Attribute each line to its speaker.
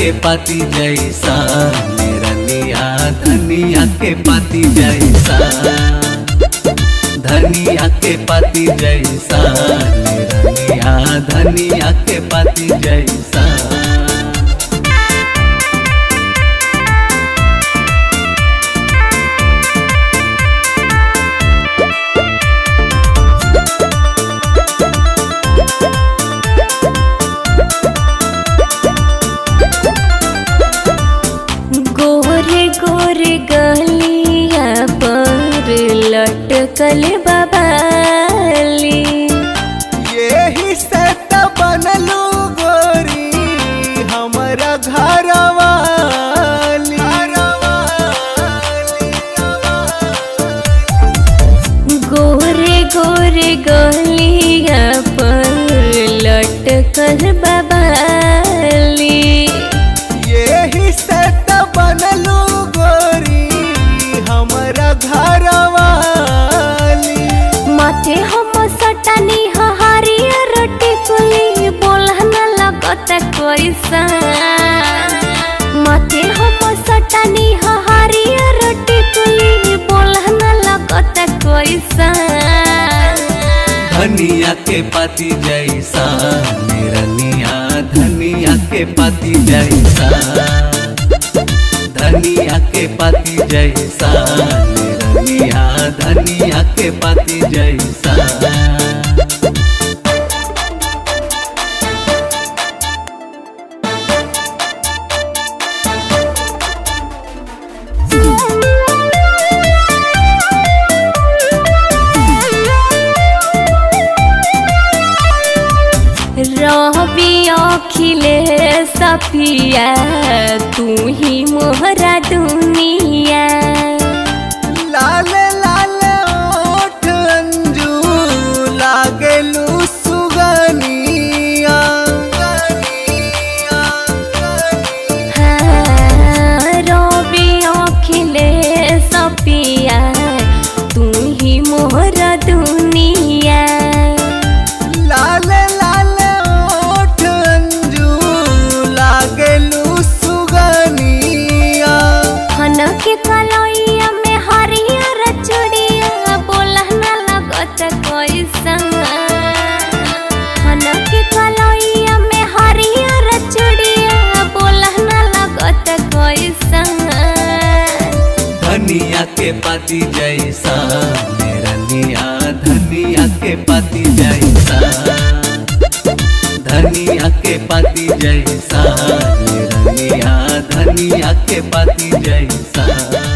Speaker 1: के पाती जैसा निरनिया धनिया के पाती जैसा, धनिया के पाती जैसा निरनिया धनिया के पाती जैसा।
Speaker 2: गोरे गलिया पर लटकल बाबाली,
Speaker 1: यही से त बनलू गोरी हमारा घरवाली।
Speaker 2: गोरे गोरे गलिया पर लटकल बाबाली,
Speaker 1: यही से त बनलू गोरी हमारा घरवाली।
Speaker 2: माथे हम सटनी हरियर टिकुली बोलहन लगत कैसा, माथे हम सटनी हरियर टिकुली बोलहन लगत कैसा।
Speaker 1: धनिया के पाती जैसा निरनिया धनिया के पाती जैसा, धनिया के पाती जैसा निरनिया धनिया के पाती जैसा।
Speaker 2: रवि अखिले सफिया तू ही मोहरा दुनिया,
Speaker 1: लाल लाल ओठ अंजू लागलू सुगनिया।
Speaker 2: हाँ, रवि अखिले सफिया तू ही मोहरा दुनिया,
Speaker 1: लाल लाल ओठ अंजू लागलू सुगनिया।
Speaker 2: हन के कलैया में हरियर चूड़िया बोलहन लगत कैसा, हन के कलैया में हरियर चूड़िया बोलहन लगत कैसा।
Speaker 1: धनिया के पाती जैसा निरनिया धनिया के पाती जैसा, धनिया के पाती जैसा निरनिया धनिया के पाती जैसा।